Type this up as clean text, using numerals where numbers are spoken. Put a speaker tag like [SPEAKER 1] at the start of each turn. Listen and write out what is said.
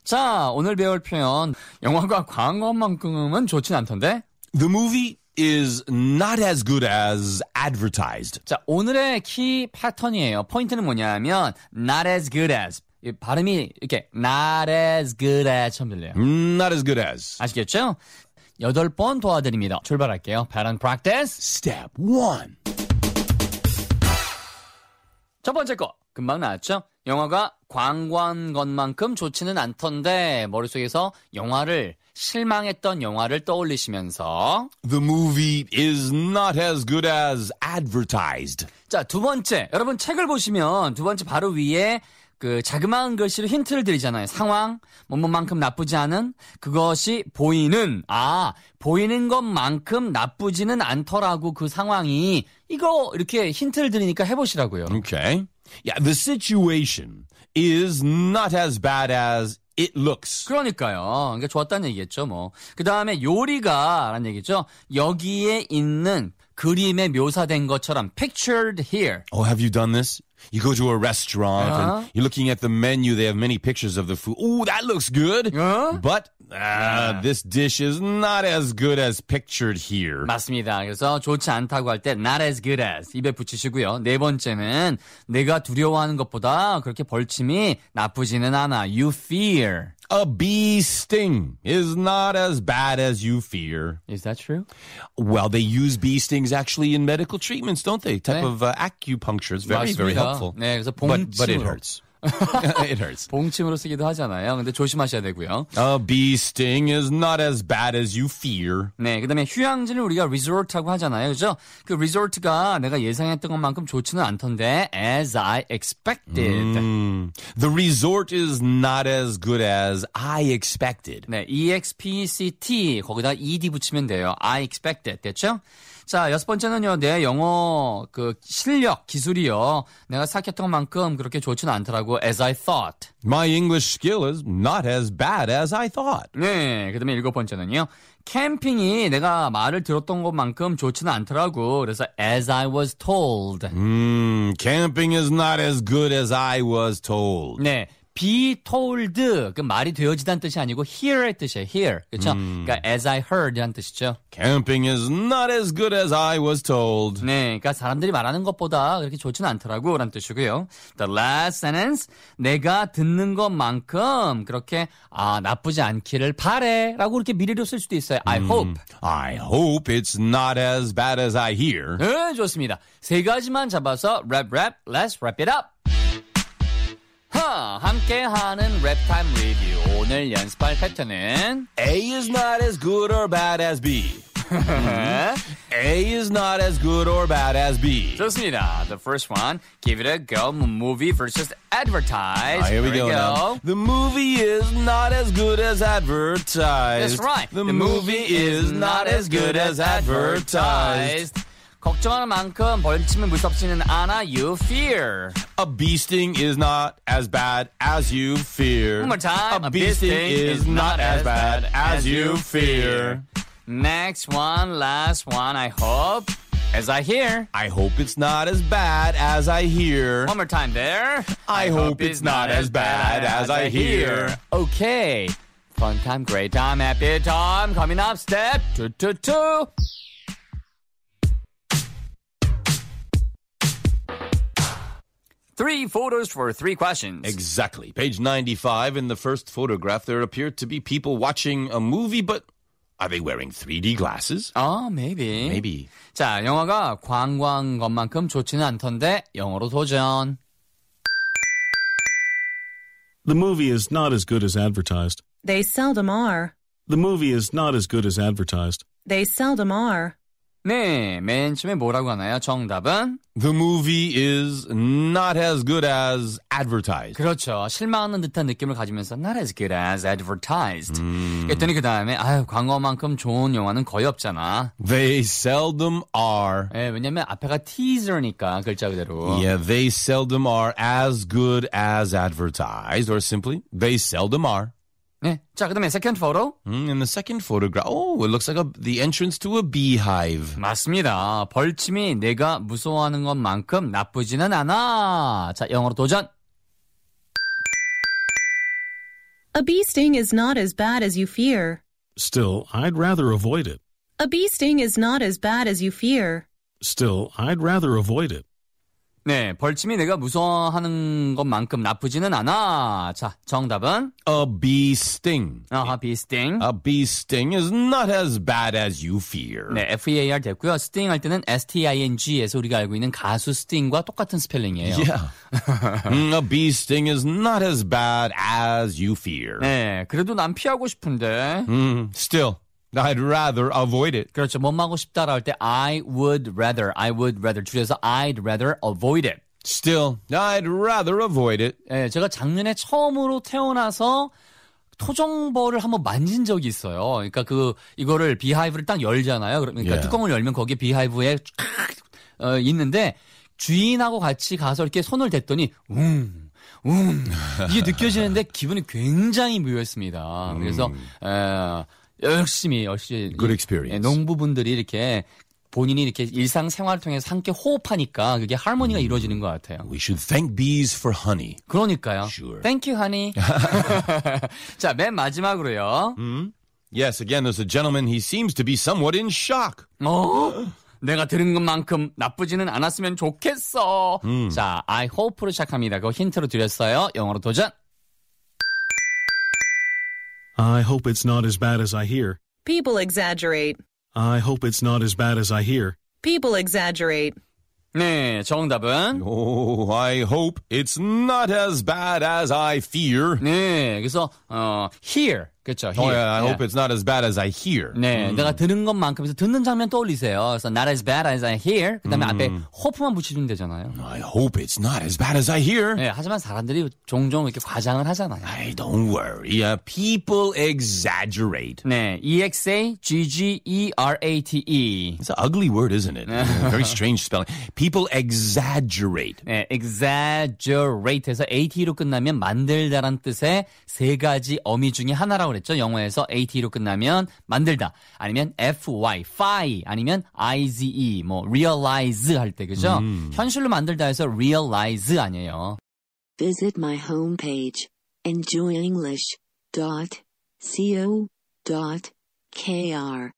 [SPEAKER 1] 자, 오늘 배울 표현. 영화가 광고만큼은 좋진 않던데?
[SPEAKER 2] The movie is not as good as advertised.
[SPEAKER 1] 자, 오늘의 키 패턴이에요. 포인트는 뭐냐면 not as good as. 이 발음이 이렇게 not as good as 처럼 들려요.
[SPEAKER 2] Not as good as.
[SPEAKER 1] 아시겠죠? 8번 도와드립니다. 출발할게요. Pattern practice.
[SPEAKER 2] Step 1.
[SPEAKER 1] 첫 번째 거. 금방 나왔죠? 영화가 광고한 것만큼 좋지는 않던데 머릿속에서 영화를 실망했던 영화를 떠올리시면서
[SPEAKER 2] The movie is not as good as advertised.
[SPEAKER 1] 자, 두 번째. 여러분 책을 보시면 두 번째 바로 위에 그 자그마한 글씨로 힌트를 드리잖아요. 상황, 뭐만큼 나쁘지 않은 그것이 보이는 보이는 것만큼 나쁘지는 않더라고 그 상황이 이거 이렇게 힌트를 드리니까 해보시라고요.
[SPEAKER 2] Okay. Yeah, the situation is not as bad as it looks.
[SPEAKER 1] 그러니까요. 그러니까 좋았다는 얘기겠죠, 뭐. 그 다음에 요리가라는 얘기죠. 여기에 있는 그림에 묘사된 것처럼 pictured here.
[SPEAKER 2] Oh, have you done this? You go to a restaurant and you're looking at the menu. They have many pictures of the food. Oh, that looks good. But this dish is not as good as pictured here.
[SPEAKER 1] 맞습니다. 그래서 좋지 않다고 할 때 not as good as 입에 붙이시고요. 네 번째는 내가 두려워하는 것보다 그렇게 벌침이 나쁘지는 않아. You fear.
[SPEAKER 2] A bee sting is not as bad as you fear.
[SPEAKER 1] Is that true?
[SPEAKER 2] Well, they use bee stings actually in medical treatments, don't they? Type
[SPEAKER 1] 네.
[SPEAKER 2] of acupuncture. It's very,
[SPEAKER 1] 맞습니다.
[SPEAKER 2] very helpful.
[SPEAKER 1] 네, 그래서
[SPEAKER 2] But it
[SPEAKER 1] 봉침으로.
[SPEAKER 2] hurts. It hurts.
[SPEAKER 1] 봉침으로 쓰기도 하잖아요. 근데 조심하셔야 되고요.
[SPEAKER 2] A bee sting is not as bad as you fear.
[SPEAKER 1] 네, 그다음에 휴양지를 우리가 resort라고 하잖아요. 그죠? 그 resort가 내가 예상했던 것만큼 좋지는 않던데 as I expected.
[SPEAKER 2] The resort is not as good as I expected.
[SPEAKER 1] 네, expect 거기다 ed 붙이면 돼요. I expected. 됐죠? 자, 여섯 번째는요. 내 영어 그 실력, 기술이요. 내가 생각했던 것만큼 그렇게 좋지는 않더라고. As I thought.
[SPEAKER 2] My English skill is not as bad as I thought.
[SPEAKER 1] 네, 그다음에 일곱 번째는요. 캠핑이 내가 말을 들었던 것만큼 좋지는 않더라고. 그래서 as I was told.
[SPEAKER 2] Camping is not as good as I was told.
[SPEAKER 1] 네. be told 그 말이 되어지다는 뜻이 아니고 hear의 뜻이에요. hear. 그렇죠? 그러니까 as I heard이라는 뜻이죠.
[SPEAKER 2] Camping is not as good as I was told.
[SPEAKER 1] 네, 그러니까 사람들이 말하는 것보다 그렇게 좋지는 않더라고 라는 뜻이고요. The last sentence 내가 듣는 것만큼 그렇게 나쁘지 않기를 바래 라고 그렇게 미래로 쓸 수도 있어요. I hope.
[SPEAKER 2] I hope it's not as bad as I hear.
[SPEAKER 1] 네, 좋습니다. 세 가지만 잡아서 let's wrap it up. 함께하는 랩타임 리뷰. 오늘 연습할 패턴은
[SPEAKER 2] A is not as good or bad as B. A is not as good or bad as B.
[SPEAKER 1] 좋습니다. The first one, give it a go. Movie versus advertise.
[SPEAKER 2] Here we go. Now. The movie is not as good as advertised.
[SPEAKER 1] That's right.
[SPEAKER 2] The movie is not as good as advertised.
[SPEAKER 1] 걱정하는 만큼 벌침은 무섭지는 않아. You fear.
[SPEAKER 2] A bee sting is not as bad as you fear.
[SPEAKER 1] One more time.
[SPEAKER 2] A bee sting is not as bad as you fear.
[SPEAKER 1] Next one, last one. I hope. As I hear.
[SPEAKER 2] I hope it's not as bad as I hear.
[SPEAKER 1] One more time there.
[SPEAKER 2] I hope it's not as bad as I hear.
[SPEAKER 1] Okay. Fun time, great time, happy time. Coming up, step 2. Three photos for three questions.
[SPEAKER 2] Exactly. Page 95, in the first photograph, there appear to be people watching a movie, but are they wearing 3D glasses?
[SPEAKER 1] Maybe.
[SPEAKER 2] Maybe.
[SPEAKER 1] 자, 영화가 광고한 것만큼 좋지는 않던데 영어로 도전.
[SPEAKER 3] The movie is not as good as advertised.
[SPEAKER 4] They seldom are.
[SPEAKER 3] The movie is not as good as advertised.
[SPEAKER 4] They seldom are.
[SPEAKER 1] 네, 맨 처음에 뭐라고 하나요? 정답은?
[SPEAKER 2] The movie is not as good as advertised.
[SPEAKER 1] 그렇죠. 실망하는 듯한 느낌을 가지면서 not as good as advertised. 그랬더니 그 다음에 광고만큼 좋은 영화는 거의 없잖아.
[SPEAKER 2] They seldom are.
[SPEAKER 1] 네, 왜냐면 앞에가 teaser니까 글자 그대로.
[SPEAKER 2] Yeah, they seldom are as good as advertised. Or simply, they seldom are.
[SPEAKER 1] 네, 자, 그 다음에 second photo.
[SPEAKER 2] In the second photograph, it looks like the entrance to a beehive.
[SPEAKER 1] 맞습니다. 벌침이 내가 무서워하는 것만큼 나쁘지는 않아. 자, 영어로 도전.
[SPEAKER 4] A bee sting is not as bad as you fear.
[SPEAKER 3] Still, I'd rather avoid it.
[SPEAKER 4] A bee sting is not as bad as you fear.
[SPEAKER 3] Still, I'd rather avoid it.
[SPEAKER 1] 네, 벌침이 내가 무서워하는 것만큼 나쁘지는 않아. 자, 정답은?
[SPEAKER 2] A bee sting.
[SPEAKER 1] bee sting.
[SPEAKER 2] A bee sting is not as bad as you fear.
[SPEAKER 1] 네, FEAR 됐고요. sting 할 때는 STING에서 우리가 알고 있는 가수 sting과 똑같은 스펠링이에요.
[SPEAKER 2] Yeah. A bee sting is not as bad as you fear.
[SPEAKER 1] 네, 그래도 난 피하고 싶은데.
[SPEAKER 2] Still, I'd rather avoid it.
[SPEAKER 1] 그렇죠. 뭐하고 싶다라 할 때 I would rather 줄여서 I'd rather avoid it.
[SPEAKER 2] Still, I'd rather avoid it.
[SPEAKER 1] 네, 제가 작년에 처음으로 태어나서 토종벌을 한번 만진 적이 있어요. 그러니까 이거를 비하이브를 딱 열잖아요. 그러니까
[SPEAKER 2] Yeah.
[SPEAKER 1] 뚜껑을 열면 거기에 비하이브에 쫙 있는데 주인하고 같이 가서 이렇게 손을 댔더니 이게 느껴지는데 기분이 굉장히 묘했습니다. 그래서 열심히
[SPEAKER 2] Good experience.
[SPEAKER 1] 농부분들이 이렇게 본인이 이렇게 일상생활을 통해서 함께 호흡하니까 그게 하모니가 이루어지는 것 같아요.
[SPEAKER 2] We should thank bees for honey.
[SPEAKER 1] 그러니까요.
[SPEAKER 2] Sure.
[SPEAKER 1] Thank you, honey. 자, 맨 마지막으로요.
[SPEAKER 2] Yes, again, there's a gentleman. He seems to be somewhat in shock.
[SPEAKER 1] 내가 들은 것만큼 나쁘지는 않았으면 좋겠어. 자, I hope로 시작합니다. 그거 힌트로 드렸어요. 영어로 도전.
[SPEAKER 3] I hope it's not as bad as I hear.
[SPEAKER 4] People exaggerate.
[SPEAKER 3] I hope it's not as bad as I hear.
[SPEAKER 4] People exaggerate.
[SPEAKER 1] 네, 정답은?
[SPEAKER 2] Oh, I hope it's not as bad as I fear.
[SPEAKER 1] 네, 그래서 hear. 그렇죠.
[SPEAKER 2] Oh, yeah, I hope it's not as bad as I hear.
[SPEAKER 1] 네, 내가 들은 것만큼 해서 듣는 장면 떠올리세요. 그래서 not as bad as I hear. 그다음에 앞에 hope만 붙이면 되잖아요.
[SPEAKER 2] I hope it's not as bad as I hear.
[SPEAKER 1] 네, 하지만 사람들이 종종 이렇게 과장을 하잖아요.
[SPEAKER 2] Hey, don't worry. People exaggerate.
[SPEAKER 1] 네, exaggerate.
[SPEAKER 2] It's an ugly word, isn't it? Very strange spelling. People exaggerate.
[SPEAKER 1] 네, exaggerate에서 at로 끝나면 만들다란 뜻의 세 가지 어미 중에 하나라고 그랬죠. 영어에서 at로 끝나면 만들다, 아니면 fy, 아니면 ize, 뭐 realize 할 때 그죠? 현실로 만들다 해서 realize 아니에요.
[SPEAKER 5] Visit my homepage, enjoyenglish.co.kr.